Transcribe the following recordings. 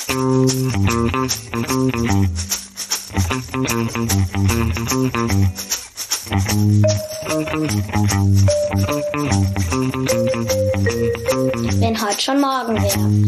Wenn heute schon morgen wäre.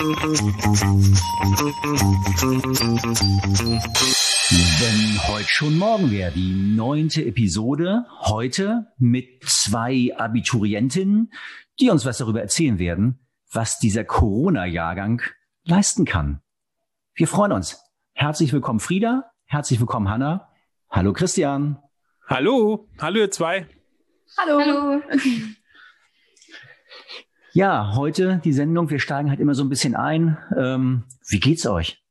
Wenn heute schon morgen wäre, die 9. Episode, heute mit 2 Abiturientinnen, die uns was darüber erzählen werden, was dieser Corona-Jahrgang leisten kann. Wir freuen uns. Herzlich willkommen Frieda, herzlich willkommen Hanna. Hallo Christian. Hallo, hallo ihr zwei. Hallo. Ja, heute die Sendung, wir steigen halt immer so ein bisschen ein. Wie geht's euch?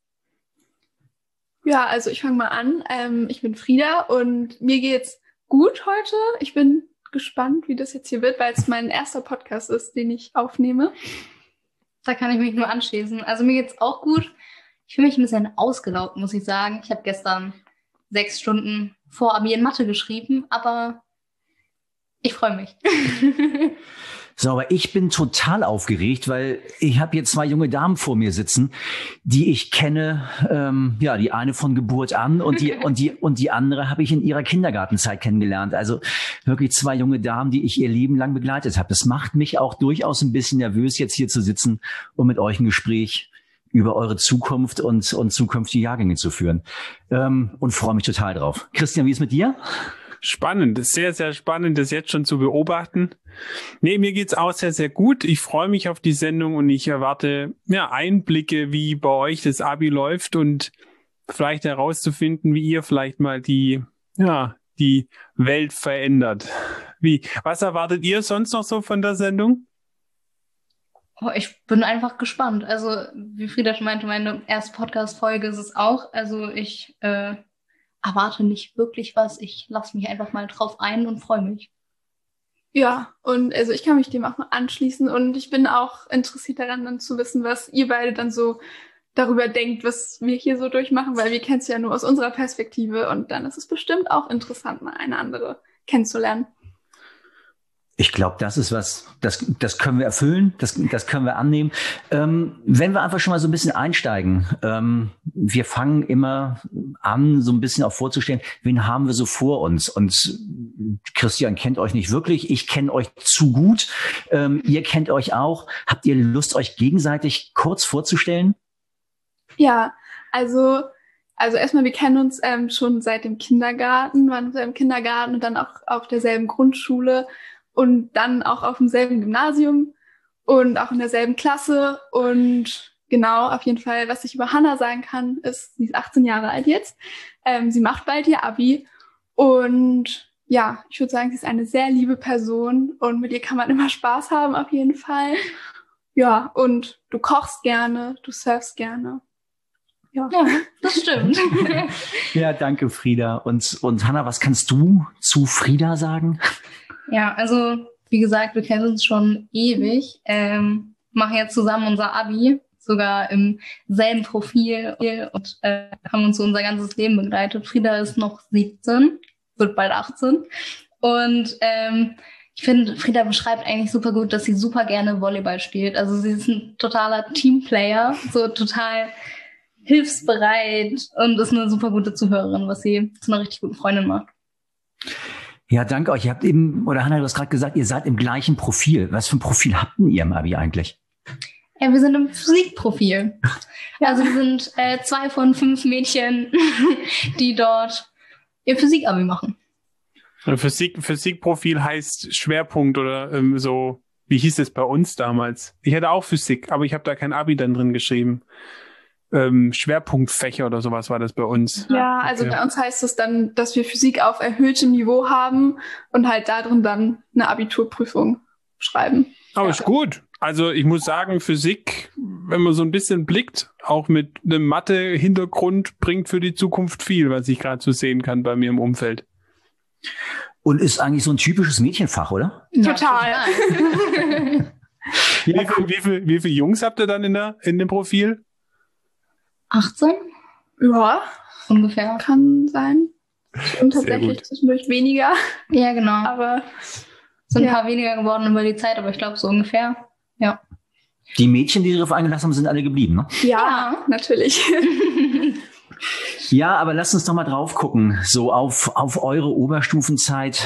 Ja, also ich fange mal an. Ich bin Frieda und mir geht's gut heute. Ich bin gespannt, wie das jetzt hier wird, weil es mein erster Podcast ist, den ich aufnehme. Da kann ich mich nur anschließen. Also mir geht's auch gut. Ich fühle mich ein bisschen ausgelaugt, muss ich sagen. Ich habe gestern 6 Stunden vor Abi in Mathe geschrieben, aber ich freue mich. So, aber ich bin total aufgeregt, weil ich habe hier 2 junge Damen vor mir sitzen, die ich kenne, die eine von Geburt an und die andere habe ich in ihrer Kindergartenzeit kennengelernt. Also wirklich 2 junge Damen, die ich ihr Leben lang begleitet habe. Das macht mich auch durchaus ein bisschen nervös, jetzt hier zu sitzen und mit euch ein Gespräch über eure Zukunft und zukünftige Jahrgänge zu führen. Und freue mich total drauf. Christian, wie ist mit dir? Spannend, sehr, sehr spannend, das jetzt schon zu beobachten. Nee, mir geht's auch sehr, sehr gut. Ich freue mich auf die Sendung und ich erwarte Einblicke, wie bei euch das Abi läuft und vielleicht herauszufinden, wie ihr vielleicht mal die Welt verändert. Was erwartet ihr sonst noch so von der Sendung? Oh, ich bin einfach gespannt. Also, wie Frieda schon meinte, meine erste Podcast-Folge ist es auch. Also, ich erwarte nicht wirklich was. Ich lasse mich einfach mal drauf ein und freue mich. Ja, und also ich kann mich dem auch mal anschließen und ich bin auch interessiert daran, dann zu wissen, was ihr beide dann so darüber denkt, was wir hier so durchmachen, weil wir kennen es ja nur aus unserer Perspektive und dann ist es bestimmt auch interessant, mal eine andere kennenzulernen. Ich glaube, das ist was, das können wir erfüllen, das können wir annehmen. Wenn wir einfach schon mal so ein bisschen einsteigen, wir fangen immer an, so ein bisschen auch vorzustellen, wen haben wir so vor uns? Und Christian kennt euch nicht wirklich, ich kenne euch zu gut, ihr kennt euch auch. Habt ihr Lust, euch gegenseitig kurz vorzustellen? Ja, also erstmal, wir kennen uns schon seit dem Kindergarten, waren im Kindergarten und dann auch auf derselben Grundschule. Und dann auch auf demselben Gymnasium und auch in derselben Klasse. Und genau, auf jeden Fall, was ich über Hanna sagen kann, ist, sie ist 18 Jahre alt jetzt. Sie macht bald ihr Abi. Und ja, ich würde sagen, sie ist eine sehr liebe Person. Und mit ihr kann man immer Spaß haben, auf jeden Fall. Ja, und du kochst gerne, du surfst gerne. Ja, das stimmt. Ja, danke, Frieda. Und Hanna, was kannst du zu Frieda sagen? Ja, also wie gesagt, wir kennen uns schon ewig, machen jetzt zusammen unser Abi, sogar im selben Profil und haben uns so unser ganzes Leben begleitet. Frieda ist noch 17, wird bald 18 und ich finde, Frieda beschreibt eigentlich super gut, dass sie super gerne Volleyball spielt. Also sie ist ein totaler Teamplayer, so total hilfsbereit und ist eine super gute Zuhörerin, was sie zu einer richtig guten Freundin macht. Ja, danke euch. Ihr habt eben, oder Hanna, du hast gerade gesagt, ihr seid im gleichen Profil. Was für ein Profil habt denn ihr im Abi eigentlich? Ja, wir sind im Physikprofil. Also wir sind 2 von 5 Mädchen, die dort ihr Physik-Abi machen. Physikprofil heißt Schwerpunkt oder so, wie hieß es bei uns damals? Ich hatte auch Physik, aber ich habe da kein Abi dann drin geschrieben. Schwerpunktfächer oder sowas war das bei uns. Ja, also bei uns heißt es dann, dass wir Physik auf erhöhtem Niveau haben und halt darin dann eine Abiturprüfung schreiben. Aber ist gut. Also ich muss sagen, Physik, wenn man so ein bisschen blickt, auch mit einem Mathe-Hintergrund, bringt für die Zukunft viel, was ich gerade so sehen kann bei mir im Umfeld. Und ist eigentlich so ein typisches Mädchenfach, oder? Total. Wie viele Jungs habt ihr dann in dem Profil? 18? Ja, ungefähr. Kann sein. Und tatsächlich zwischendurch weniger. Ja, genau. Aber sind ein paar weniger geworden über die Zeit, aber ich glaube so ungefähr. Ja. Die Mädchen, die darauf eingelassen haben, sind alle geblieben, ne? Ja, natürlich. Ja, aber lasst uns doch mal drauf gucken, so auf eure Oberstufenzeit,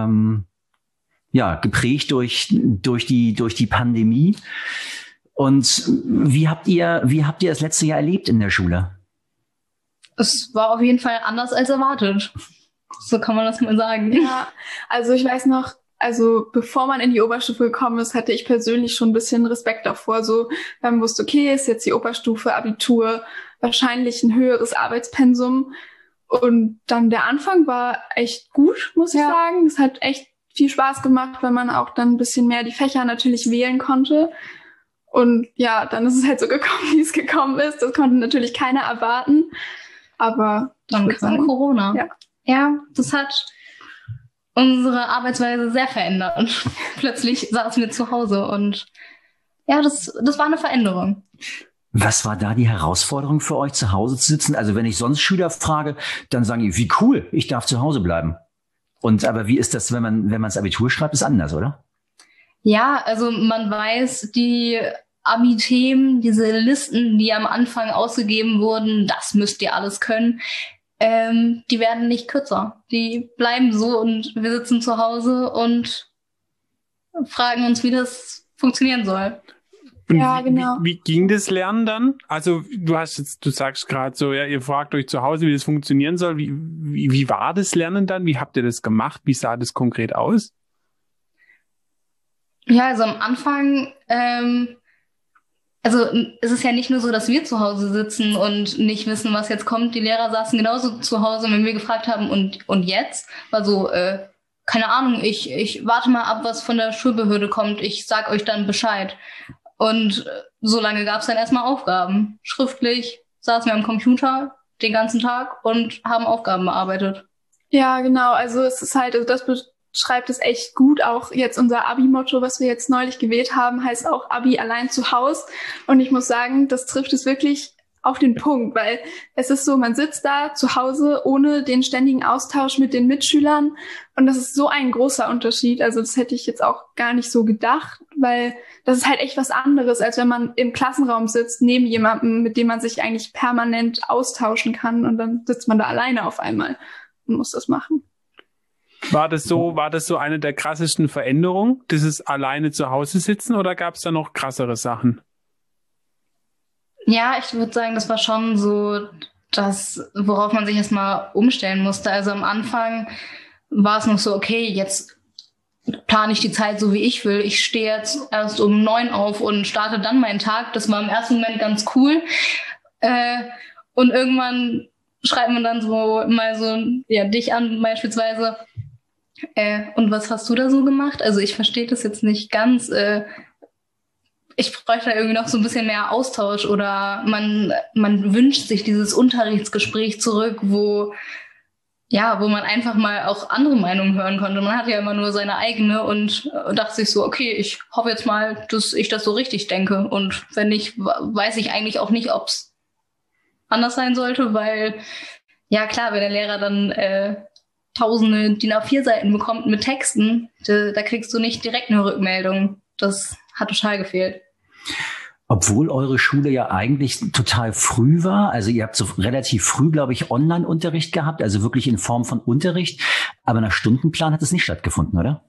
geprägt durch die Pandemie. Und wie habt ihr das letzte Jahr erlebt in der Schule? Es war auf jeden Fall anders als erwartet. So kann man das mal sagen. Ja, also ich weiß noch, also bevor man in die Oberstufe gekommen ist, hatte ich persönlich schon ein bisschen Respekt davor. So, wenn man wusste, okay, ist jetzt die Oberstufe, Abitur, wahrscheinlich ein höheres Arbeitspensum. Und dann der Anfang war echt gut, muss ich sagen. Es hat echt viel Spaß gemacht, weil man auch dann ein bisschen mehr die Fächer natürlich wählen konnte. Und ja, dann ist es halt so gekommen, wie es gekommen ist. Das konnte natürlich keiner erwarten. Aber dann kam Corona. Ja, das hat unsere Arbeitsweise sehr verändert. Plötzlich saßen wir zu Hause und ja, das war eine Veränderung. Was war da die Herausforderung für euch, zu Hause zu sitzen? Also wenn ich sonst Schüler frage, dann sagen die, wie cool, ich darf zu Hause bleiben. Aber wie ist das, wenn man das Abitur schreibt, ist anders, oder? Ja, also man weiß, die Abi-Themen, diese Listen, die am Anfang ausgegeben wurden, das müsst ihr alles können, die werden nicht kürzer. Die bleiben so und wir sitzen zu Hause und fragen uns, wie das funktionieren soll. Und ja, genau. Wie ging das Lernen dann? Also du sagst gerade so, ja, ihr fragt euch zu Hause, wie das funktionieren soll. Wie war das Lernen dann? Wie habt ihr das gemacht? Wie sah das konkret aus? Ja, also am Anfang, also es ist ja nicht nur so, dass wir zu Hause sitzen und nicht wissen, was jetzt kommt. Die Lehrer saßen genauso zu Hause, wenn wir gefragt haben, und jetzt? War so, keine Ahnung, ich warte mal ab, was von der Schulbehörde kommt. Ich sag euch dann Bescheid. Und so lange gab es dann erstmal Aufgaben. Schriftlich saßen wir am Computer den ganzen Tag und haben Aufgaben bearbeitet. Ja, genau. Also es ist halt, also das beschreibt es echt gut. Auch jetzt unser Abi-Motto, was wir jetzt neulich gewählt haben, heißt auch Abi allein zu Haus. Und ich muss sagen, das trifft es wirklich auf den Punkt, weil es ist so, man sitzt da zu Hause ohne den ständigen Austausch mit den Mitschülern und das ist so ein großer Unterschied. Also das hätte ich jetzt auch gar nicht so gedacht, weil das ist halt echt was anderes, als wenn man im Klassenraum sitzt, neben jemandem, mit dem man sich eigentlich permanent austauschen kann und dann sitzt man da alleine auf einmal und muss das machen. War das so eine der krassesten Veränderungen, dieses alleine zu Hause sitzen, oder gab es da noch krassere Sachen? Ja, ich würde sagen, das war schon so das, worauf man sich erstmal umstellen musste. Also am Anfang war es noch so, okay, jetzt plane ich die Zeit so, wie ich will. Ich stehe jetzt erst um 9 auf und starte dann meinen Tag. Das war im ersten Moment ganz cool. Und irgendwann schreibt man dann so mal so, ja, dich an beispielsweise. Und was hast du da so gemacht? Also ich verstehe das jetzt nicht ganz. Ich bräuchte da irgendwie noch so ein bisschen mehr Austausch oder man wünscht sich dieses Unterrichtsgespräch zurück, wo man einfach mal auch andere Meinungen hören konnte. Man hat ja immer nur seine eigene und dachte sich so, okay, ich hoffe jetzt mal, dass ich das so richtig denke. Und wenn nicht, weiß ich eigentlich auch nicht, ob es anders sein sollte, weil, ja klar, wenn der Lehrer dann tausende DIN A4-Seiten bekommt mit Texten, da kriegst du nicht direkt eine Rückmeldung. Das hat total gefehlt. Obwohl eure Schule ja eigentlich total früh war. Also ihr habt so relativ früh, glaube ich, Online-Unterricht gehabt, also wirklich in Form von Unterricht. Aber nach Stundenplan hat es nicht stattgefunden, oder?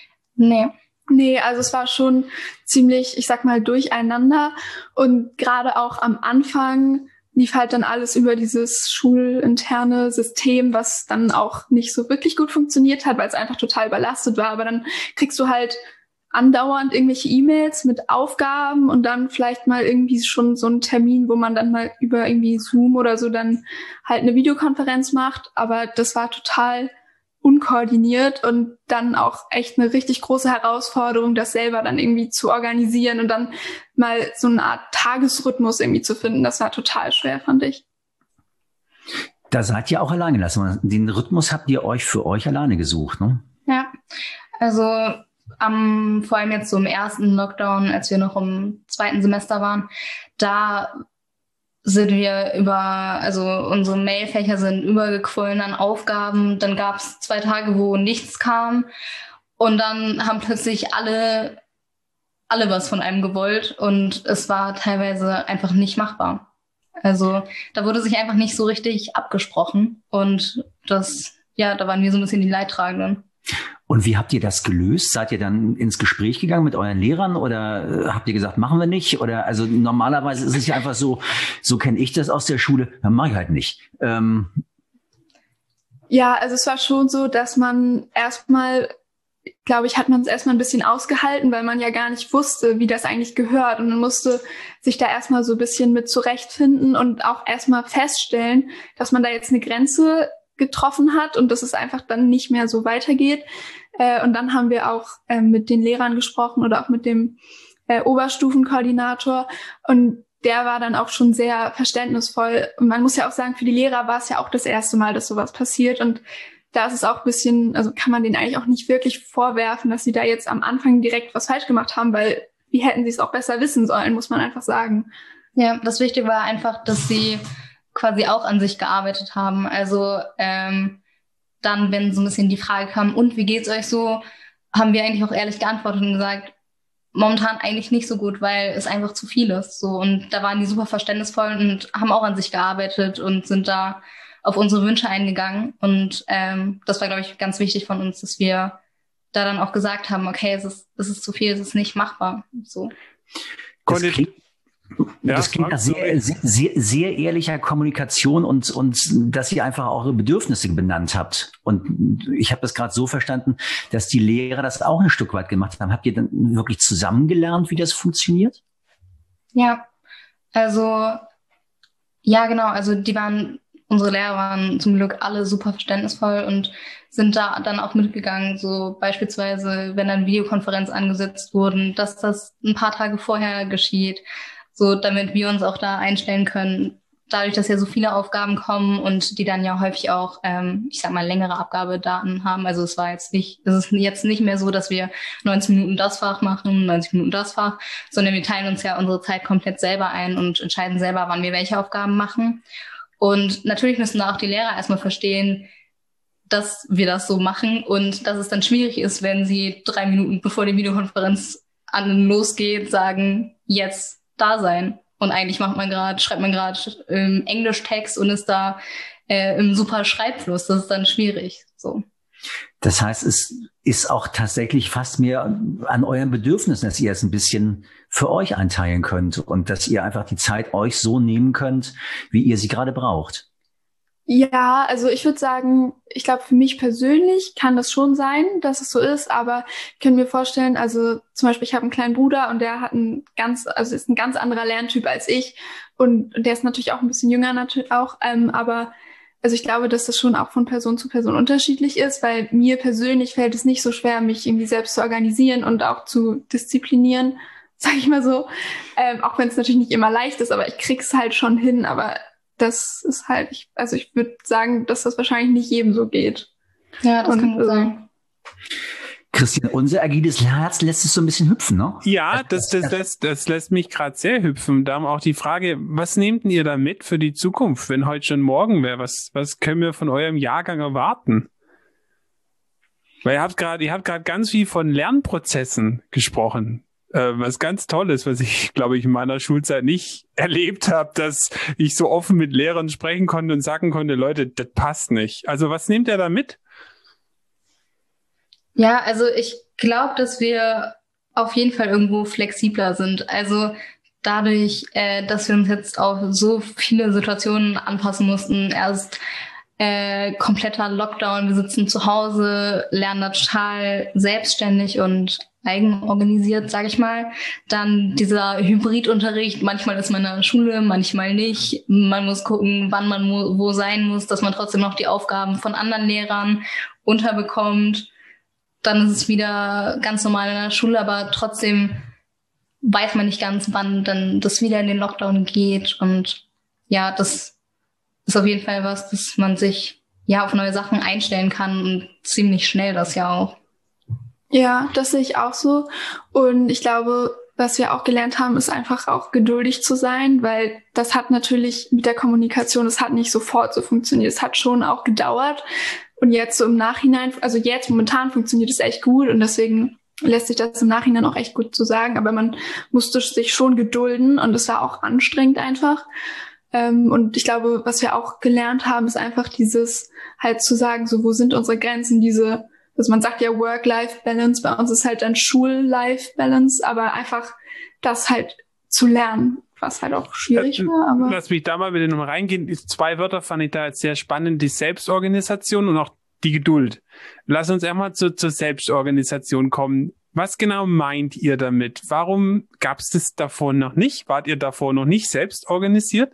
Nee, also es war schon ziemlich, ich sag mal, durcheinander. Und gerade auch am Anfang lief halt dann alles über dieses schulinterne System, was dann auch nicht so wirklich gut funktioniert hat, weil es einfach total überlastet war. Aber dann kriegst du halt andauernd irgendwelche E-Mails mit Aufgaben und dann vielleicht mal irgendwie schon so einen Termin, wo man dann mal über irgendwie Zoom oder so dann halt eine Videokonferenz macht. Aber das war total unkoordiniert und dann auch echt eine richtig große Herausforderung, das selber dann irgendwie zu organisieren und dann mal so eine Art Tagesrhythmus irgendwie zu finden. Das war total schwer, fand ich. Da seid ihr auch alleine gelassen. Den Rhythmus habt ihr euch für euch alleine gesucht, ne? Ja, also vor allem jetzt so im ersten Lockdown, als wir noch im 2. Semester waren, da sind wir unsere Mailfächer sind übergequollen an Aufgaben. Dann gab es 2 Tage, wo nichts kam. Und dann haben plötzlich alle alle was von einem gewollt und es war teilweise einfach nicht machbar. Also da wurde sich einfach nicht so richtig abgesprochen und da waren wir so ein bisschen die Leidtragenden. Und wie habt ihr das gelöst? Seid ihr dann ins Gespräch gegangen mit euren Lehrern oder habt ihr gesagt, machen wir nicht? Oder also normalerweise ist es ja einfach so kenne ich das aus der Schule, dann mach ich halt nicht. Ja, also es war schon so, dass man erstmal, glaube ich, hat man es erstmal ein bisschen ausgehalten, weil man ja gar nicht wusste, wie das eigentlich gehört. Und man musste sich da erstmal so ein bisschen mit zurechtfinden und auch erstmal feststellen, dass man da jetzt eine Grenze getroffen hat und dass es einfach dann nicht mehr so weitergeht. Und dann haben wir auch mit den Lehrern gesprochen oder auch mit dem Oberstufenkoordinator und der war dann auch schon sehr verständnisvoll. Und man muss ja auch sagen, für die Lehrer war es ja auch das erste Mal, dass sowas passiert. Und da ist es auch ein bisschen, also kann man denen eigentlich auch nicht wirklich vorwerfen, dass sie da jetzt am Anfang direkt was falsch gemacht haben, weil wie hätten sie es auch besser wissen sollen, muss man einfach sagen. Ja, das Wichtige war einfach, dass sie quasi auch an sich gearbeitet haben. Also dann, wenn so ein bisschen die Frage kam, und wie geht's euch so, haben wir eigentlich auch ehrlich geantwortet und gesagt, momentan eigentlich nicht so gut, weil es einfach zu viel ist. So. Und da waren die super verständnisvoll und haben auch an sich gearbeitet und sind da auf unsere Wünsche eingegangen. Und das war, glaube ich, ganz wichtig von uns, dass wir da dann auch gesagt haben, okay, es ist zu viel, es ist nicht machbar. So. Das klingt nach sehr ehrlicher Kommunikation und dass ihr einfach auch eure Bedürfnisse benannt habt. Und ich habe das gerade so verstanden, dass die Lehrer das auch ein Stück weit gemacht haben. Habt ihr dann wirklich zusammen gelernt, wie das funktioniert? Ja, also ja, genau. Also unsere Lehrer waren zum Glück alle super verständnisvoll und sind da dann auch mitgegangen, so beispielsweise, wenn dann Videokonferenz angesetzt wurden, dass das ein paar Tage vorher geschieht, so damit wir uns auch da einstellen können. Dadurch, dass ja so viele Aufgaben kommen und die dann ja häufig auch, ich sag mal, längere Abgabedaten haben. Also es ist jetzt nicht mehr so, dass wir 90 Minuten das Fach machen, 90 Minuten das Fach, sondern wir teilen uns ja unsere Zeit komplett selber ein und entscheiden selber, wann wir welche Aufgaben machen. Und natürlich müssen da auch die Lehrer erstmal verstehen, dass wir das so machen und dass es dann schwierig ist, wenn sie 3 Minuten bevor die Videokonferenz losgeht, sagen, jetzt da sein. Und eigentlich schreibt man gerade Englischtext und ist da im super Schreibfluss. Das ist dann schwierig. So. Das heißt, es ist auch tatsächlich fast mehr an euren Bedürfnissen, dass ihr es ein bisschen für euch einteilen könnt und dass ihr einfach die Zeit euch so nehmen könnt, wie ihr sie gerade braucht. Ja, also ich würde sagen, ich glaube, für mich persönlich kann das schon sein, dass es so ist, aber ich kann mir vorstellen, also zum Beispiel, ich habe einen kleinen Bruder und der hat ist ein ganz anderer Lerntyp als ich und der ist natürlich auch ein bisschen jünger natürlich auch, aber also ich glaube, dass das schon auch von Person zu Person unterschiedlich ist, weil mir persönlich fällt es nicht so schwer, mich irgendwie selbst zu organisieren und auch zu disziplinieren, sage ich mal so, auch wenn es natürlich nicht immer leicht ist, aber ich krieg's halt schon hin, aber das ist halt, ich würde sagen, dass das wahrscheinlich nicht jedem so geht. Ja, das kann gut sein. Christian, unser agiles Herz lässt es so ein bisschen hüpfen, ne? Ja, das lässt mich gerade sehr hüpfen. Da haben auch die Frage, was nehmt ihr da mit für die Zukunft, wenn heute schon morgen wäre? Was können wir von eurem Jahrgang erwarten? Weil ihr habt gerade ganz viel von Lernprozessen gesprochen. Was ganz Tolles, was ich, glaube ich, in meiner Schulzeit nicht erlebt habe, dass ich so offen mit Lehrern sprechen konnte und sagen konnte, Leute, das passt nicht. Also was nehmt ihr da mit? Ja, also ich glaube, dass wir auf jeden Fall irgendwo flexibler sind. Also dadurch, dass wir uns jetzt auf so viele Situationen anpassen mussten, erst kompletter Lockdown, wir sitzen zu Hause, lernen da total selbstständig und eigenorganisiert, sage ich mal. Dann dieser Hybridunterricht, manchmal ist man in der Schule, manchmal nicht. Man muss gucken, wann man wo sein muss, dass man trotzdem noch die Aufgaben von anderen Lehrern unterbekommt. Dann ist es wieder ganz normal in der Schule, aber trotzdem weiß man nicht ganz, wann dann das wieder in den Lockdown geht. Und ja, das ist auf jeden Fall was, dass man sich ja auf neue Sachen einstellen kann und ziemlich schnell das ja auch. Ja, das sehe ich auch so. Und ich glaube, was wir auch gelernt haben, ist einfach auch geduldig zu sein, weil das hat natürlich mit der Kommunikation, es hat nicht sofort so funktioniert. Es hat schon auch gedauert. Und jetzt so im Nachhinein, also jetzt momentan funktioniert es echt gut. Und deswegen lässt sich das im Nachhinein auch echt gut zu sagen, aber man musste sich schon gedulden und es war auch anstrengend einfach. Und ich glaube, was wir auch gelernt haben, ist einfach dieses halt zu sagen, so wo sind unsere Grenzen, also man sagt ja Work-Life-Balance, bei uns ist halt dann Schul-Life-Balance, aber einfach das halt zu lernen, was halt auch schwierig war. Aber lass mich da mal wieder nochmal reingehen. 2 Wörter fand ich da jetzt sehr spannend, die Selbstorganisation und auch die Geduld. Lass uns einmal zur Selbstorganisation kommen. Was genau meint ihr damit? Warum gab es das davor noch nicht? Wart ihr davor noch nicht selbst organisiert?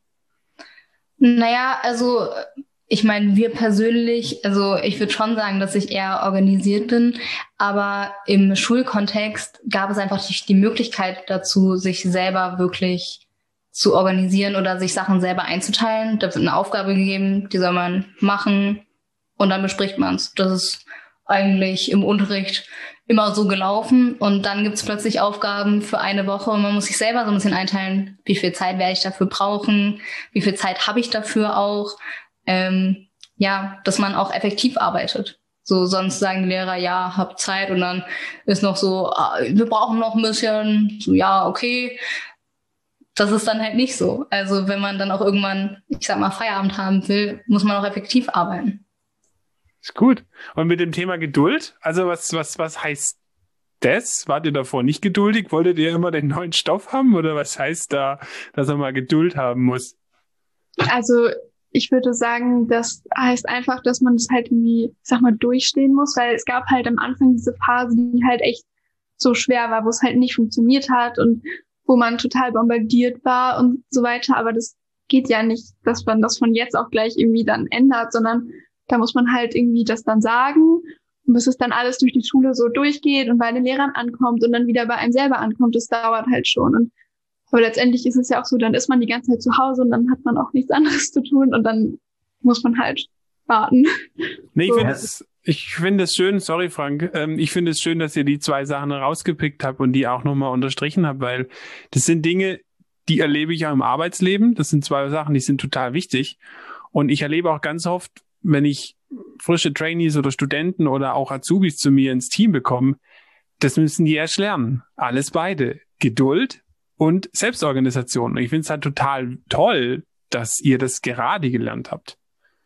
Naja, also ich meine, wir persönlich, also ich würde schon sagen, dass ich eher organisiert bin, aber im Schulkontext gab es einfach die Möglichkeit dazu, sich selber wirklich zu organisieren oder sich Sachen selber einzuteilen. Da wird eine Aufgabe gegeben, die soll man machen und dann bespricht man es. Das ist eigentlich im Unterricht immer so gelaufen und dann gibt es plötzlich Aufgaben für eine Woche und man muss sich selber so ein bisschen einteilen, wie viel Zeit werde ich dafür brauchen, wie viel Zeit habe ich dafür auch. Dass man auch effektiv arbeitet. So, sonst sagen die Lehrer, ja, hab Zeit und dann ist noch so, wir brauchen noch ein bisschen, so, ja, okay. Das ist dann halt nicht so. Also, wenn man dann auch irgendwann, ich sag mal, Feierabend haben will, muss man auch effektiv arbeiten. Ist gut. Und mit dem Thema Geduld, also was heißt das? Wart ihr davor nicht geduldig? Wolltet ihr immer den neuen Stoff haben oder was heißt da, dass er mal Geduld haben muss? also ich würde sagen, das heißt einfach, dass man das halt irgendwie, ich sag mal, durchstehen muss, weil es gab halt am Anfang diese Phase, die halt echt so schwer war, wo es halt nicht funktioniert hat und wo man total bombardiert war und so weiter. Aber das geht ja nicht, dass man das von jetzt auf gleich irgendwie dann ändert, sondern da muss man halt irgendwie das dann sagen und bis es dann alles durch die Schule so durchgeht und bei den Lehrern ankommt und dann wieder bei einem selber ankommt, das dauert halt schon. Aber letztendlich ist es ja auch so, dann ist man die ganze Zeit zu Hause und dann hat man auch nichts anderes zu tun und dann muss man halt warten. Nee, ich finde es schön, sorry Frank, ich finde es schön, dass ihr die 2 Sachen rausgepickt habt und die auch nochmal unterstrichen habt, weil das sind Dinge, die erlebe ich auch im Arbeitsleben. Das sind 2 Sachen, die sind total wichtig. Und ich erlebe auch ganz oft, wenn ich frische Trainees oder Studenten oder auch Azubis zu mir ins Team bekomme, das müssen die erst lernen. Alles beide. Geduld und Selbstorganisation. Und ich finde es halt total toll, dass ihr das gerade gelernt habt.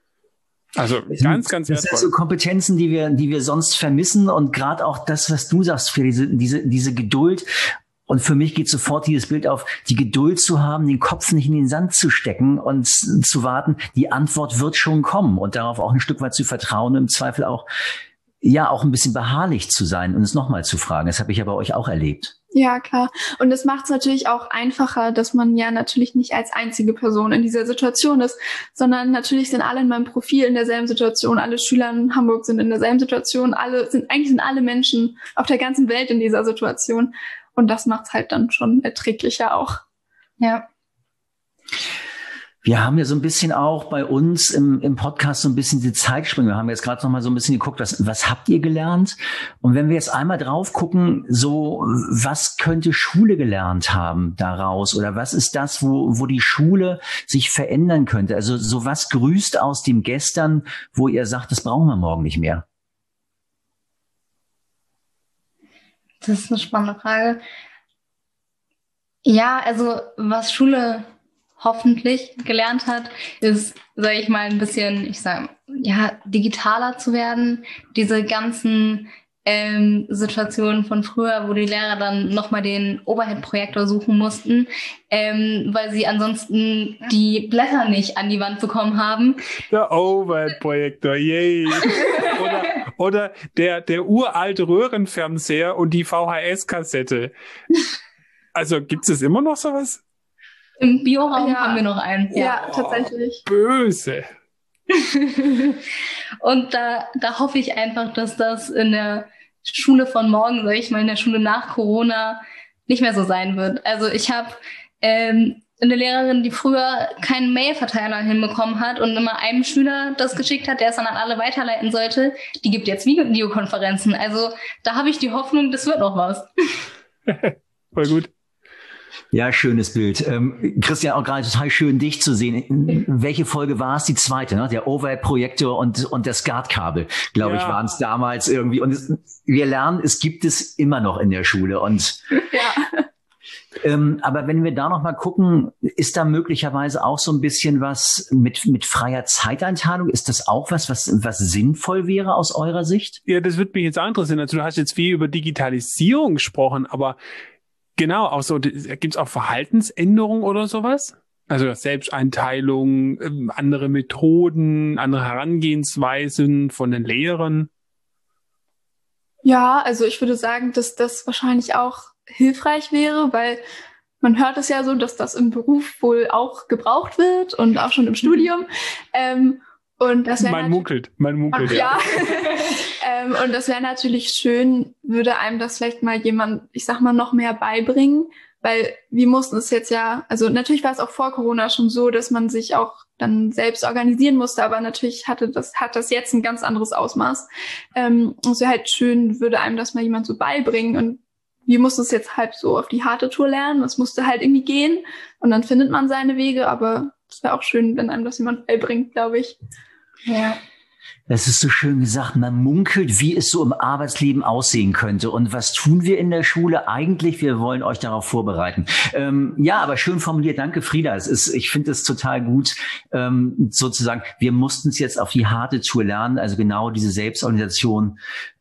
Also ganz, ganz wertvoll. Das sind so Kompetenzen, die wir sonst vermissen und gerade auch das, was du sagst, für diese Geduld. Und für mich geht sofort dieses Bild auf, die Geduld zu haben, den Kopf nicht in den Sand zu stecken und zu warten, die Antwort wird schon kommen und darauf auch ein Stück weit zu vertrauen, im Zweifel auch ein bisschen beharrlich zu sein und es nochmal zu fragen. Das habe ich ja bei euch auch erlebt. Ja, klar. Und es macht es natürlich auch einfacher, dass man ja natürlich nicht als einzige Person in dieser Situation ist, sondern natürlich sind alle in meinem Profil in derselben Situation. Alle Schüler in Hamburg sind in derselben Situation. Eigentlich sind alle Menschen auf der ganzen Welt in dieser Situation. Und das macht es halt dann schon erträglicher auch. Ja. Wir haben ja so ein bisschen auch bei uns im Podcast so ein bisschen die Zeitsprünge. Wir haben jetzt gerade noch mal so ein bisschen geguckt, was habt ihr gelernt? Und wenn wir jetzt einmal drauf gucken, so was könnte Schule gelernt haben daraus? Oder was ist das, wo die Schule sich verändern könnte? Also so was grüßt aus dem Gestern, wo ihr sagt, das brauchen wir morgen nicht mehr? Das ist eine spannende Frage. Ja, also was Schule hoffentlich gelernt hat, ist, sage ich mal, ein bisschen, digitaler zu werden. Diese ganzen Situationen von früher, wo die Lehrer dann nochmal den Overhead-Projektor suchen mussten, weil sie ansonsten die Blätter nicht an die Wand bekommen haben. Der Overhead-Projektor, yay! Oder der uralte Röhrenfernseher und die VHS-Kassette. Also gibt's es immer noch sowas? Im Bioraum haben wir noch einen. Ja, tatsächlich. Böse. Und da hoffe ich einfach, dass das in der Schule von morgen, sag ich mal, in der Schule nach Corona nicht mehr so sein wird. Also ich habe eine Lehrerin, die früher keinen Mailverteiler hinbekommen hat und immer einem Schüler das geschickt hat, der es dann an alle weiterleiten sollte, die gibt jetzt Videokonferenzen. Also da habe ich die Hoffnung, das wird noch was. Voll gut. Ja, schönes Bild. Christian, auch gerade total schön, dich zu sehen. Welche Folge war es? Die zweite, ne? Der Overhead-Projektor und das SCART-Kabel, glaube ich, waren es damals irgendwie. Und wir lernen, es gibt es immer noch in der Schule. Und aber wenn wir da noch mal gucken, ist da möglicherweise auch so ein bisschen was mit freier Zeiteinteilung? Ist das auch was sinnvoll wäre aus eurer Sicht? Ja, das würde mich jetzt auch interessieren. Also du hast jetzt viel über Digitalisierung gesprochen, aber genau, auch so, gibt es auch Verhaltensänderungen oder sowas? Also Selbsteinteilung, andere Methoden, andere Herangehensweisen von den Lehrern? Ja, also ich würde sagen, dass das wahrscheinlich auch hilfreich wäre, weil man hört es ja so, dass das im Beruf wohl auch gebraucht wird und auch schon im Studium. Und das Man munkelt. Ja. Und das wäre natürlich schön, würde einem das vielleicht mal jemand, ich sag mal, noch mehr beibringen, weil wir mussten es jetzt ja, also natürlich war es auch vor Corona schon so, dass man sich auch dann selbst organisieren musste, aber natürlich hat das jetzt ein ganz anderes Ausmaß. Es wäre halt schön, würde einem das mal jemand so beibringen, und wir mussten es jetzt halt so auf die harte Tour lernen. Es musste halt irgendwie gehen und dann findet man seine Wege, aber es wäre auch schön, wenn einem das jemand beibringt, glaube ich. Ja. Das ist so schön gesagt, man munkelt, wie es so im Arbeitsleben aussehen könnte. Und was tun wir in der Schule eigentlich? Wir wollen euch darauf vorbereiten. Ja, aber schön formuliert. Danke, Frieda. Ich finde es total gut, sozusagen, wir mussten es jetzt auf die harte Tour lernen, also genau diese Selbstorganisation,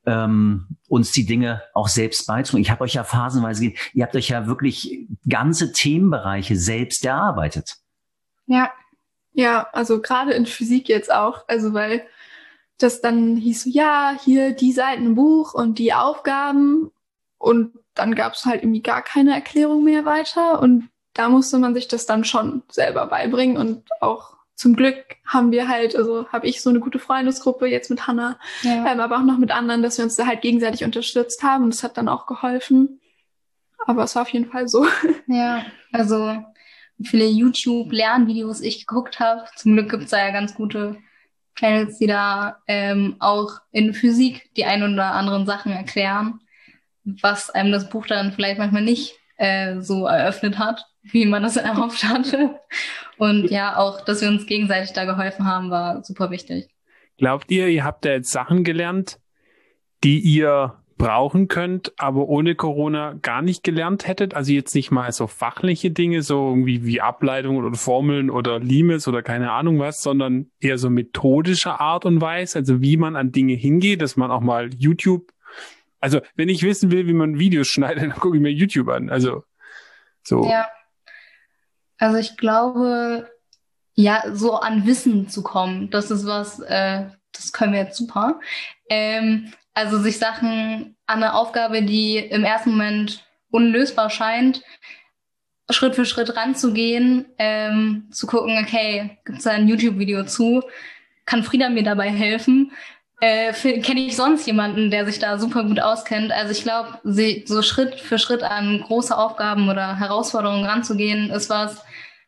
uns die Dinge auch selbst beizubringen. Ich habe euch ja phasenweise gesehen, ihr habt euch ja wirklich ganze Themenbereiche selbst erarbeitet. Ja. Ja, also gerade in Physik jetzt auch, also weil das dann hieß so, ja, hier die Seiten im Buch und die Aufgaben, und dann gab es halt irgendwie gar keine Erklärung mehr weiter, und da musste man sich das dann schon selber beibringen. Und auch zum Glück habe ich so eine gute Freundesgruppe jetzt mit Hannah, aber auch noch mit anderen, dass wir uns da halt gegenseitig unterstützt haben, und das hat dann auch geholfen. Aber es war auf jeden Fall so. Ja, also wie viele YouTube-Lernvideos ich geguckt habe. Zum Glück gibt es da ja ganz gute Channels, die da auch in Physik die ein oder anderen Sachen erklären, was einem das Buch dann vielleicht manchmal nicht so eröffnet hat, wie man das erhofft hatte. Und ja, auch, dass wir uns gegenseitig da geholfen haben, war super wichtig. Glaubt ihr habt da jetzt Sachen gelernt, die ihr brauchen könnt, aber ohne Corona gar nicht gelernt hättet? Also jetzt nicht mal so fachliche Dinge, so irgendwie wie Ableitungen oder Formeln oder Limes oder keine Ahnung was, sondern eher so methodische Art und Weise, also wie man an Dinge hingeht, dass man auch mal YouTube, also wenn ich wissen will, wie man Videos schneidet, dann gucke ich mir YouTube an. Also so. Ja, also ich glaube, ja, so an Wissen zu kommen, das ist was, das können wir jetzt super. Also sich Sachen an eine Aufgabe, die im ersten Moment unlösbar scheint, Schritt für Schritt ranzugehen, zu gucken, okay, gibt es da ein YouTube-Video zu? Kann Frieda mir dabei helfen? Kenne ich sonst jemanden, der sich da super gut auskennt? Also ich glaube, so Schritt für Schritt an große Aufgaben oder Herausforderungen ranzugehen, ist was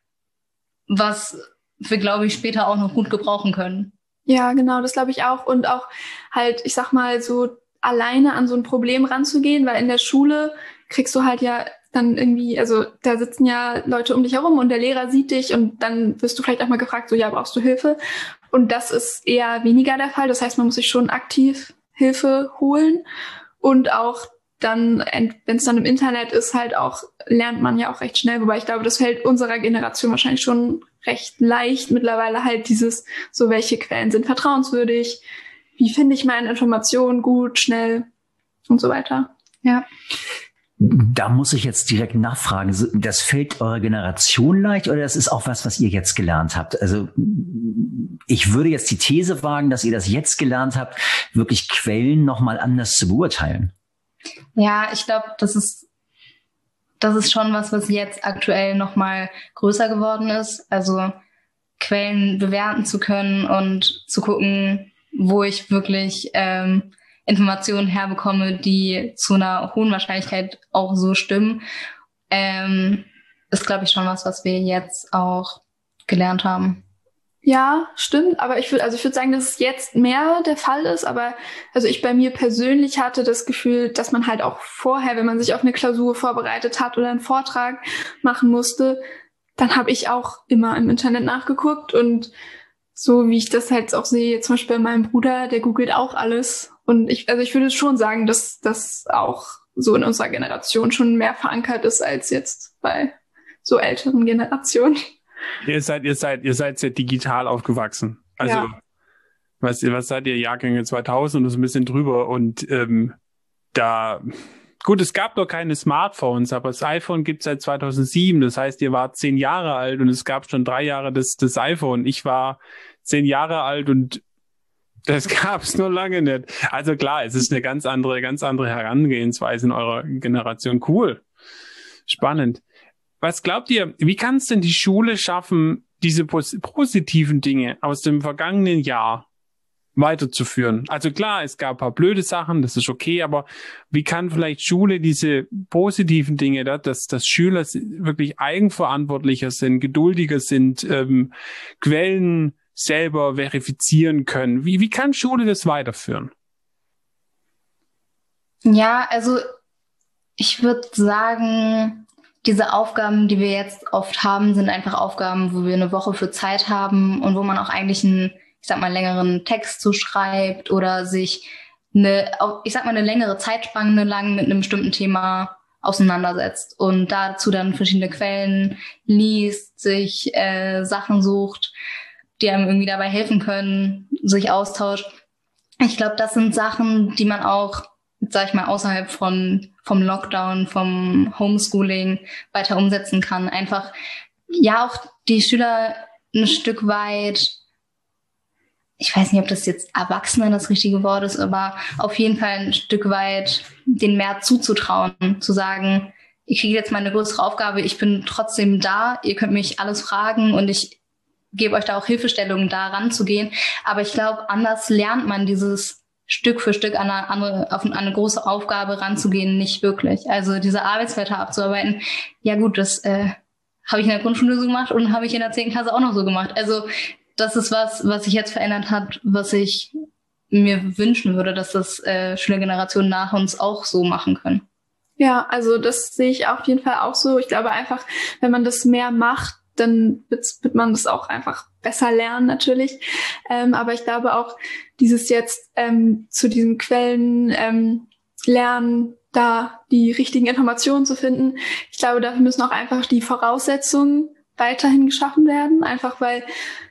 wir, glaube ich, später auch noch gut gebrauchen können. Ja, genau, das glaube ich auch. Und auch halt, ich sag mal, so alleine an so ein Problem ranzugehen, weil in der Schule kriegst du halt ja dann irgendwie, also da sitzen ja Leute um dich herum und der Lehrer sieht dich, und dann wirst du vielleicht auch mal gefragt, so, ja, brauchst du Hilfe? Und das ist eher weniger der Fall. Das heißt, man muss sich schon aktiv Hilfe holen, und auch dann, wenn es dann im Internet ist, halt auch, lernt man ja auch recht schnell. Wobei ich glaube, das fällt unserer Generation wahrscheinlich schon recht leicht mittlerweile, halt dieses, so welche Quellen sind vertrauenswürdig, wie finde ich meine Informationen gut, schnell und so weiter. Ja. Da muss ich jetzt direkt nachfragen. Das fällt eurer Generation leicht, oder das ist auch was ihr jetzt gelernt habt? Also ich würde jetzt die These wagen, dass ihr das jetzt gelernt habt, wirklich Quellen nochmal anders zu beurteilen. Ja, ich glaube, das ist schon was jetzt aktuell nochmal größer geworden ist. Also Quellen bewerten zu können und zu gucken, wo ich wirklich Informationen herbekomme, die zu einer hohen Wahrscheinlichkeit auch so stimmen, ist, glaube ich, schon was wir jetzt auch gelernt haben. Ja, stimmt, aber ich würde sagen, dass es jetzt mehr der Fall ist, aber also ich bei mir persönlich hatte das Gefühl, dass man halt auch vorher, wenn man sich auf eine Klausur vorbereitet hat oder einen Vortrag machen musste, dann habe ich auch immer im Internet nachgeguckt und so wie ich das halt auch sehe, zum Beispiel bei meinem Bruder, der googelt auch alles und ich würde schon sagen, dass das auch so in unserer Generation schon mehr verankert ist als jetzt bei so älteren Generationen. Ihr seid sehr digital aufgewachsen. Also, was seid ihr? Jahrgänge 2000 und so ein bisschen drüber. Und gut, es gab doch keine Smartphones, aber das iPhone gibt es seit 2007. Das heißt, ihr wart 10 Jahre alt und es gab schon 3 Jahre das iPhone. Ich war 10 Jahre alt und das gab es nur lange nicht. Also klar, es ist eine ganz andere Herangehensweise in eurer Generation. Cool. Spannend. Was glaubt ihr, wie kann es denn die Schule schaffen, diese positiven Dinge aus dem vergangenen Jahr weiterzuführen? Also klar, es gab ein paar blöde Sachen, das ist okay, aber wie kann vielleicht Schule diese positiven Dinge, dass Schüler wirklich eigenverantwortlicher sind, geduldiger sind, Quellen selber verifizieren können? Wie kann Schule das weiterführen? Ja, also ich würde sagen, diese Aufgaben, die wir jetzt oft haben, sind einfach Aufgaben, wo wir eine Woche für Zeit haben und wo man auch eigentlich einen, längeren Text zuschreibt oder sich eine längere Zeitspanne lang mit einem bestimmten Thema auseinandersetzt und dazu dann verschiedene Quellen liest, sich Sachen sucht, die einem irgendwie dabei helfen können, sich austauscht. Ich glaube, das sind Sachen, die man auch, außerhalb vom Lockdown, vom Homeschooling weiter umsetzen kann. Einfach, ja, auch die Schüler ein Stück weit, ich weiß nicht, ob das jetzt Erwachsene das richtige Wort ist, aber auf jeden Fall ein Stück weit denen mehr zuzutrauen, zu sagen, ich kriege jetzt mal eine größere Aufgabe, ich bin trotzdem da, ihr könnt mich alles fragen und ich gebe euch da auch Hilfestellungen, da ranzugehen. Aber ich glaube, anders lernt man dieses Stück für Stück auf eine große Aufgabe ranzugehen, nicht wirklich. Also diese Arbeitsblätter abzuarbeiten, ja gut, das habe ich in der Grundschule so gemacht und habe ich in der 10. Klasse auch noch so gemacht. Also das ist was sich jetzt verändert hat, was ich mir wünschen würde, dass das Schülergenerationen nach uns auch so machen können. Ja, also das sehe ich auf jeden Fall auch so. Ich glaube einfach, wenn man das mehr macht, dann wird man das auch einfach besser lernen natürlich. Aber ich glaube auch, dieses jetzt zu diesen Quellen lernen, da die richtigen Informationen zu finden. Ich glaube, dafür müssen auch einfach die Voraussetzungen weiterhin geschaffen werden. Einfach weil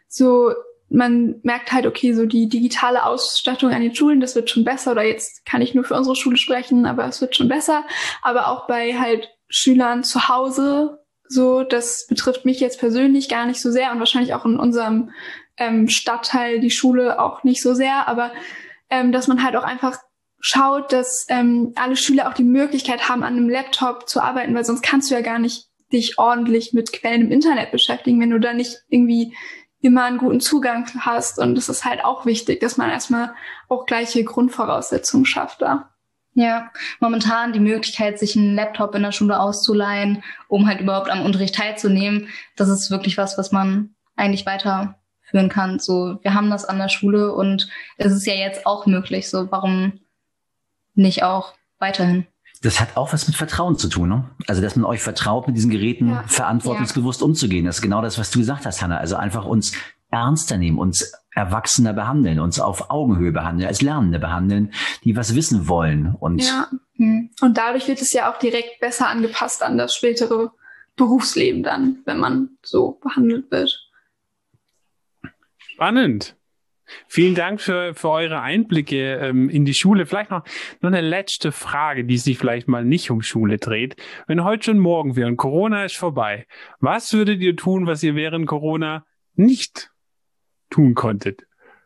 so man merkt halt, okay, so die digitale Ausstattung an den Schulen, das wird schon besser. Oder jetzt kann ich nur für unsere Schule sprechen, aber es wird schon besser. Aber auch bei halt Schülern zu Hause, so, das betrifft mich jetzt persönlich gar nicht so sehr und wahrscheinlich auch in unserem Stadtteil die Schule auch nicht so sehr, aber dass man halt auch einfach schaut, dass alle Schüler auch die Möglichkeit haben, an einem Laptop zu arbeiten, weil sonst kannst du ja gar nicht dich ordentlich mit Quellen im Internet beschäftigen, wenn du da nicht irgendwie immer einen guten Zugang hast. Und das ist halt auch wichtig, dass man erstmal auch gleiche Grundvoraussetzungen schafft da. Ja, momentan die Möglichkeit, sich einen Laptop in der Schule auszuleihen, um halt überhaupt am Unterricht teilzunehmen, das ist wirklich was man eigentlich weiterführen kann. So, wir haben das an der Schule und es ist ja jetzt auch möglich. So, warum nicht auch weiterhin? Das hat auch was mit Vertrauen zu tun, ne? Also, dass man euch vertraut, mit diesen Geräten verantwortungsbewusst umzugehen. Das ist genau das, was du gesagt hast, Hannah. Also einfach uns ernster nehmen, uns erwachsener behandeln, uns auf Augenhöhe behandeln, als Lernende behandeln, die was wissen wollen. Und und dadurch wird es ja auch direkt besser angepasst an das spätere Berufsleben dann, wenn man so behandelt wird. Spannend. Vielen Dank für eure Einblicke in die Schule. Vielleicht noch eine letzte Frage, die sich vielleicht mal nicht um Schule dreht. Wenn heute schon morgen wäre und Corona ist vorbei, was würdet ihr tun, was ihr während Corona nicht tun konntet?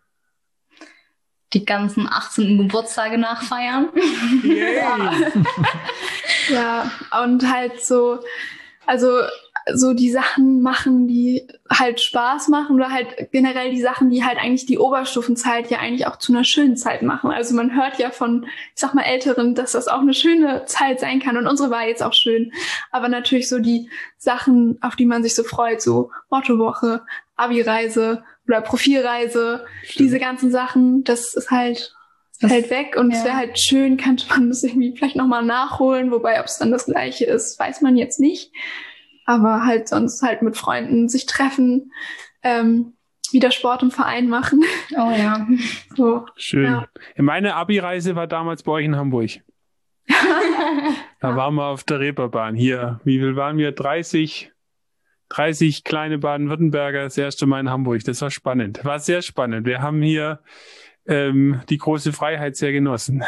Die ganzen 18. Geburtstage nachfeiern. Yay. Ja, und halt so Also so die Sachen machen, die halt Spaß machen oder halt generell die Sachen, die halt eigentlich die Oberstufenzeit ja eigentlich auch zu einer schönen Zeit machen. Also man hört ja von, ich sag mal, Älteren, dass das auch eine schöne Zeit sein kann und unsere war jetzt auch schön. Aber natürlich so die Sachen, auf die man sich so freut, so Mottowoche, Abi-Reise oder Profilreise, diese ganzen Sachen, das ist halt fällt weg und es wäre halt schön, könnte man das irgendwie vielleicht nochmal nachholen, wobei ob es dann das Gleiche ist, weiß man jetzt nicht. Aber halt sonst halt mit Freunden sich treffen, wieder Sport im Verein machen. Oh ja. So, schön. Ja. Meine Abi-Reise war damals bei euch in Hamburg. Da waren wir auf der Reeperbahn. Hier, wie viel waren wir? 30 kleine Baden-Württemberger, das erste Mal in Hamburg. Das war spannend. War sehr spannend. Wir haben hier die große Freiheit sehr genossen.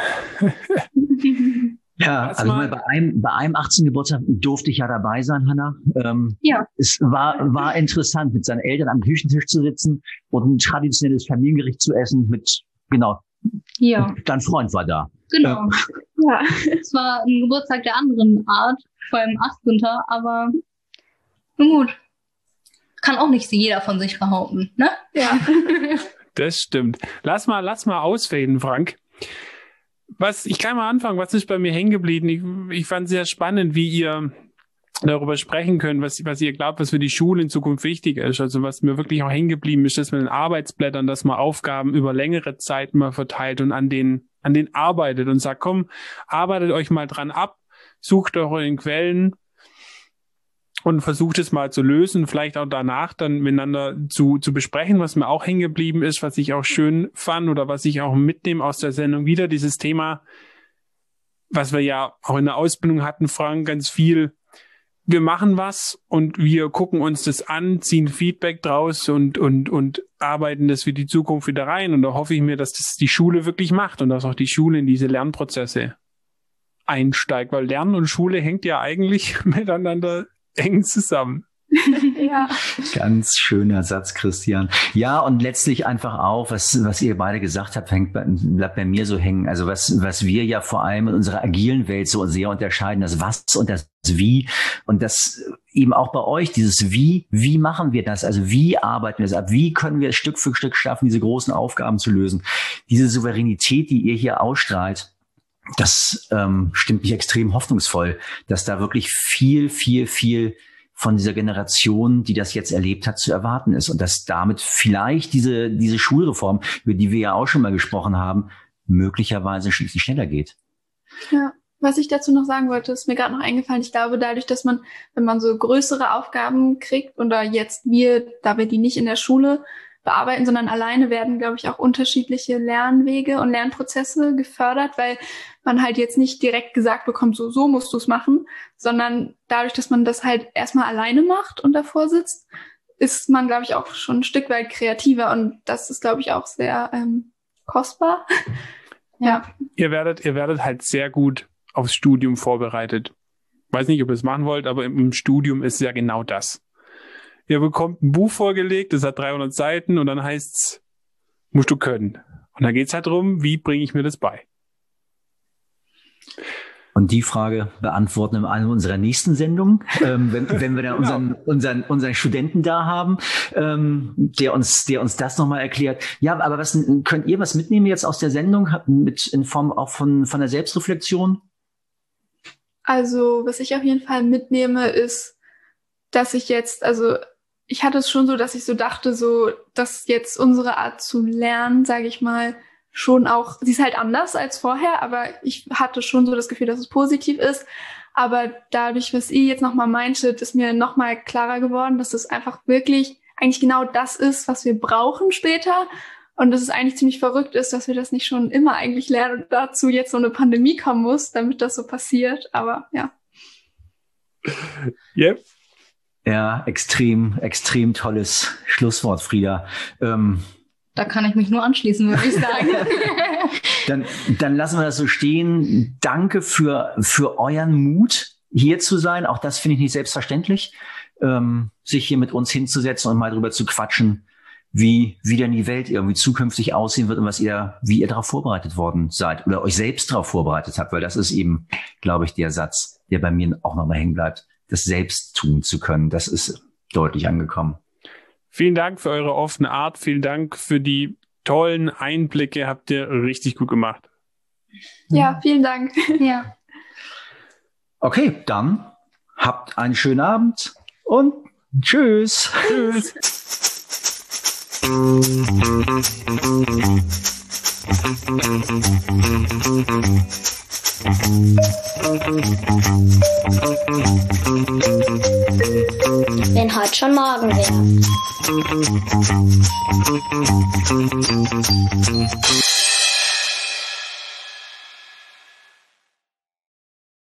Ja, also bei einem 18. Geburtstag durfte ich ja dabei sein, Hannah. Ja. Es war interessant, mit seinen Eltern am Küchentisch zu sitzen und ein traditionelles Familiengericht zu essen Ja. Dein Freund war da. Genau. Ja. Es war ein Geburtstag der anderen Art, vor allem 18. Aber nun gut. Kann auch nicht jeder von sich behaupten, ne? Ja. Das stimmt. Lass mal ausfaden, Frank. Ich kann mal anfangen, was ist bei mir hängen geblieben? Ich fand es sehr spannend, wie ihr darüber sprechen könnt, was ihr glaubt, was für die Schule in Zukunft wichtig ist. Also was mir wirklich auch hängen geblieben ist, dass mit den Arbeitsblättern, dass man Aufgaben über längere Zeit mal verteilt und an denen arbeitet und sagt, komm, arbeitet euch mal dran ab, sucht eure Quellen und versucht es mal zu lösen, vielleicht auch danach dann miteinander zu besprechen, was mir auch hängen geblieben ist, was ich auch schön fand oder was ich auch mitnehme aus der Sendung wieder, dieses Thema, was wir ja auch in der Ausbildung hatten, Frank, ganz viel. Wir machen was und wir gucken uns das an, ziehen Feedback draus und arbeiten das für die Zukunft wieder rein. Und da hoffe ich mir, dass das die Schule wirklich macht und dass auch die Schule in diese Lernprozesse einsteigt, weil Lernen und Schule hängt ja eigentlich miteinander eng zusammen. Ja. Ganz schöner Satz, Christian. Ja, und letztlich einfach auch, was ihr beide gesagt habt, bleibt bei mir so hängen. Also was wir ja vor allem in unserer agilen Welt so sehr unterscheiden, das Was und das Wie. Und das eben auch bei euch, dieses Wie machen wir das? Also wie arbeiten wir es ab? Wie können wir es Stück für Stück schaffen, diese großen Aufgaben zu lösen? Diese Souveränität, die ihr hier ausstrahlt, das stimmt mich extrem hoffnungsvoll, dass da wirklich viel von dieser Generation, die das jetzt erlebt hat, zu erwarten ist und dass damit vielleicht diese Schulreform, über die wir ja auch schon mal gesprochen haben, möglicherweise ein bisschen schneller geht. Ja, was ich dazu noch sagen wollte, ist mir gerade noch eingefallen. Ich glaube, dadurch, dass man, wenn man so größere Aufgaben kriegt oder jetzt da wir die nicht in der Schule bearbeiten, sondern alleine, werden, glaube ich, auch unterschiedliche Lernwege und Lernprozesse gefördert, weil man halt jetzt nicht direkt gesagt bekommt, so musst du es machen, sondern dadurch, dass man das halt erstmal alleine macht und davor sitzt, ist man, glaube ich, auch schon ein Stück weit kreativer und das ist, glaube ich, auch sehr kostbar. Ja. Ihr werdet halt sehr gut aufs Studium vorbereitet. Weiß nicht, ob ihr es machen wollt, aber im Studium ist ja genau das. Ihr bekommt ein Buch vorgelegt, das hat 300 Seiten und dann heißt's, musst du können. Und dann geht's halt darum, wie bringe ich mir das bei? Und die Frage beantworten in einer unserer nächsten Sendungen, wenn wir dann unseren Studenten da haben, der uns das nochmal erklärt. Ja, aber könnt ihr was mitnehmen jetzt aus der Sendung in Form auch von der Selbstreflexion? Also, was ich auf jeden Fall mitnehme, ist, dass ich hatte es schon so, dass ich so dachte, so, dass jetzt unsere Art zu lernen, sage ich mal, schon auch, sie ist halt anders als vorher, aber ich hatte schon so das Gefühl, dass es positiv ist. Aber dadurch, was ihr jetzt nochmal meintet, ist mir nochmal klarer geworden, dass es einfach wirklich eigentlich genau das ist, was wir brauchen später. Und dass es eigentlich ziemlich verrückt ist, dass wir das nicht schon immer eigentlich lernen und dazu jetzt so eine Pandemie kommen muss, damit das so passiert. Aber ja. Yep. Ja, extrem tolles Schlusswort, Frieda. Da kann ich mich nur anschließen, würde ich sagen. Dann lassen wir das so stehen. Danke für euren Mut, hier zu sein. Auch das finde ich nicht selbstverständlich, sich hier mit uns hinzusetzen und mal drüber zu quatschen, wie denn die Welt irgendwie zukünftig aussehen wird und wie ihr darauf vorbereitet worden seid oder euch selbst darauf vorbereitet habt, weil das ist eben, glaube ich, der Satz, der bei mir auch nochmal hängen bleibt. das selbst tun zu können. Das ist deutlich angekommen. Vielen Dank für eure offene Art. Vielen Dank für die tollen Einblicke. Habt ihr richtig gut gemacht. Ja, vielen Dank. Ja. Okay, dann habt einen schönen Abend und tschüss. Tschüss. Wenn heute schon morgen wäre.